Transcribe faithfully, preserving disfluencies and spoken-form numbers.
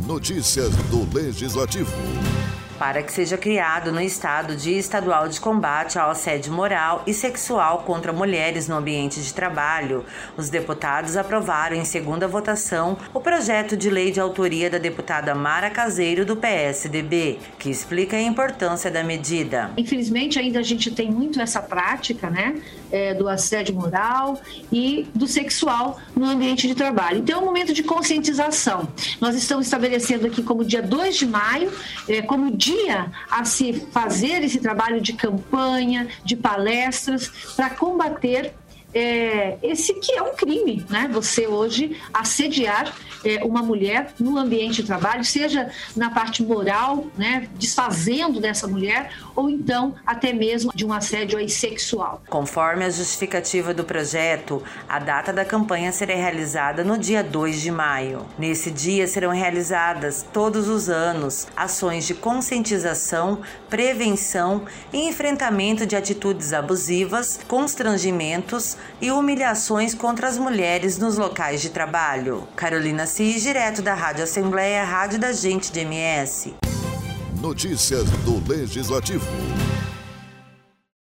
Notícias do Legislativo. Para que seja criado no Estado Dia Estadual de Combate ao Assédio Moral e Sexual contra mulheres no ambiente de trabalho, os deputados aprovaram em segunda votação o projeto de lei de autoria da deputada Mara Caseiro, do P S D B, que explica a importância da medida. Infelizmente, ainda a gente tem muito essa prática, né, é, do assédio moral e do sexual no ambiente de trabalho. Então, é um momento de conscientização. Nós estamos estabelecendo aqui como dia dois de maio, é, como dia a se fazer esse trabalho de campanha, de palestras, para combater é, esse que é um crime, né? Você hoje assediar é, uma mulher no ambiente de trabalho, seja na parte moral, né, desfazendo dessa mulher, ou então até mesmo de um assédio aí sexual. Conforme a justificativa do projeto, a data da campanha será realizada no dia dois de maio. Nesse dia serão realizadas todos os anos ações de conscientização, prevenção e enfrentamento de atitudes abusivas, constrangimentos e humilhações contra as mulheres nos locais de trabalho. Carolina Cis, direto da Rádio Assembleia, Rádio da Gente de M S. Notícias do Legislativo.